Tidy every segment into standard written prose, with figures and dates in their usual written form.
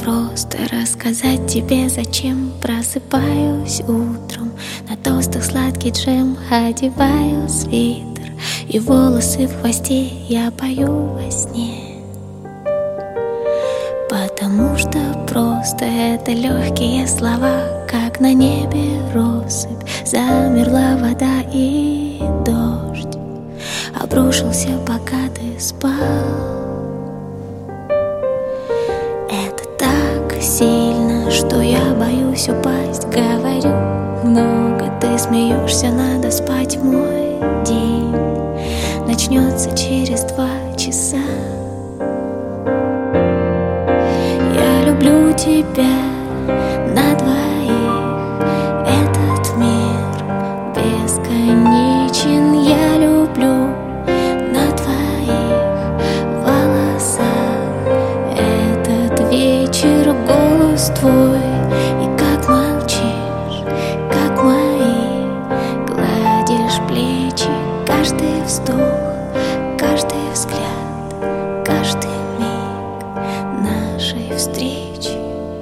просто рассказать тебе, зачем просыпаюсь утром. На тостах сладкий джем, одеваю свитер, и волосы в хвосте я пою во сне. Потому что просто это легкие слова, как на небе россыпь. Замерла вода и дождь обрушился, пока ты спал. Это так сильно, что я боюсь упасть. Говорю много, ты смеешься, надо спать. Мой день начнется через 2 часа. Я люблю тебя на двоих. Этот мир бесконечен. Я люблю на твоих волосах этот вечер. Голос твой, и как молчишь, как мои, гладишь плечи. Каждый вздох, каждый взгляд, каждый миг нашей встречи.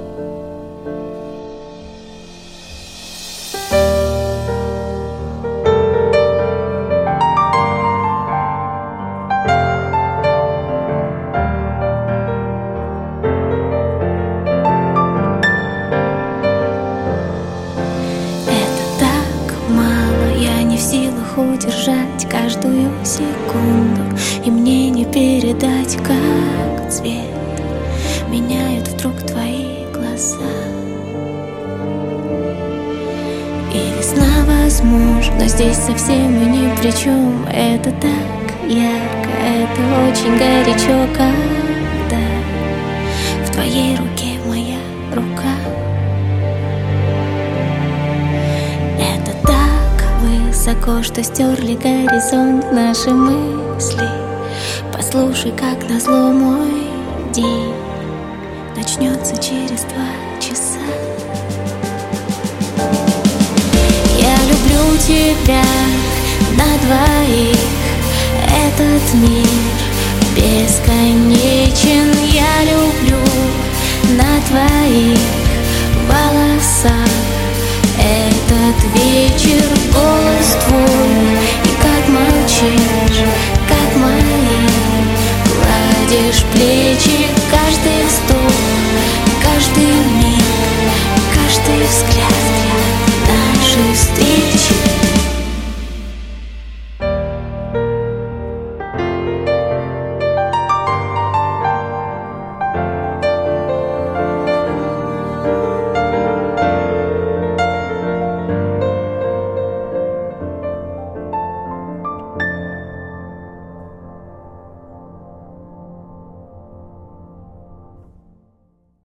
В силах удержать каждую секунду, и мне не передать, как цвет меняют вдруг твои глаза. И весна, возможно, здесь совсем и ни при чем. Это так ярко, это очень горячо, когда в твоей руке моя рука. Высоко, что стерли горизонт наши мысли. Послушай, как назло мой день начнется через 2 часа. Я люблю тебя на двоих. Этот мир бесконечен.